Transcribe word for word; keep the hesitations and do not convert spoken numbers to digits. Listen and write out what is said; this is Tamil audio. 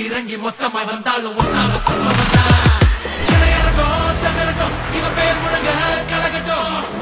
இறங்கி மொத்தமாய் வந்தாலும் ஒன்னால சம்பவம் தான். இணையரங்கம் சகரகம் இவ பேர் முழங்க கலகட்டும்.